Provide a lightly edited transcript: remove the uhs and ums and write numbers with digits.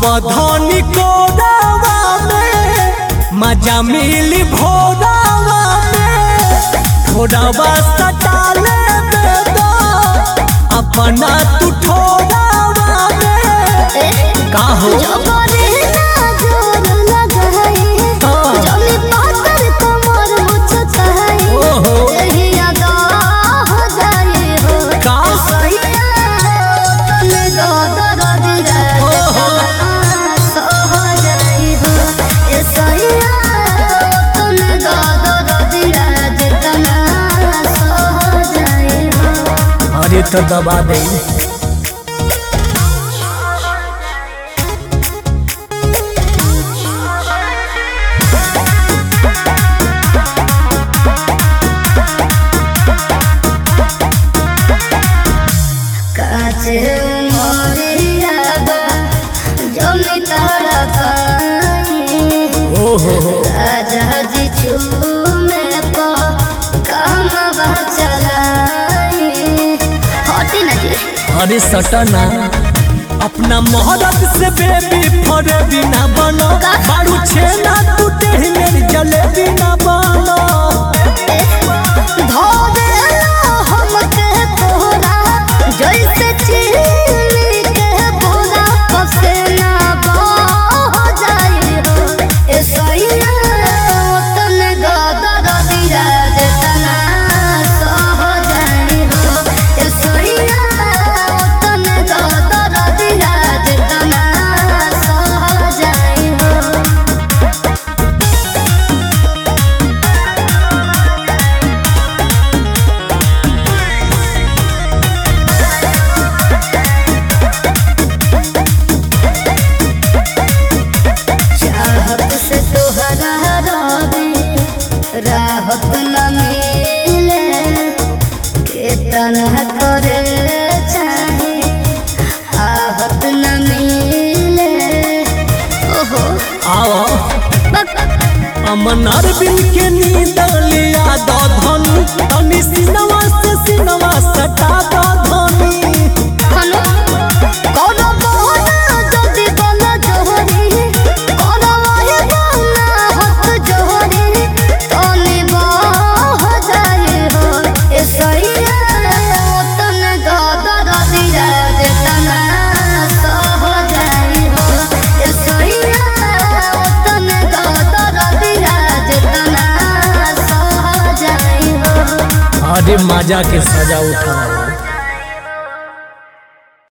अवधानी कोरावा में मजा मिली भोरावा में थोड़ावा सटाले बेदा अपना तू ठोरावा में का हो तो दबा दे अरे सटना अपना मोहब्बत से बेबी फरे बिना बनो बारू छेना तू टेढ़ी मेरी जलेबी ना बनो जैसे चीनी के बोला पसेना बह जाए हो ऐसा ही तने गादर दिया देतना सह जाए हो ऐसा ही तने गादर दिया देतना सह जाए हो राहत न मिले केतना करे चाहे आहत न मिले ओहो आओ अमन अरबिन के नींद लिया दो धन तनी सिनवा से सिनवा सटा दो धनी हनो कोनो बोला जदी बोला जोहरी कोनो वाहे बोला हत जोहरी तने बह जाए हो ऐसा ही तने गादर दिया देतना सह जाए हो ऐसा ही तने गादर दिया देतना सह जाए हो अरे मजा के सजा उठाओ।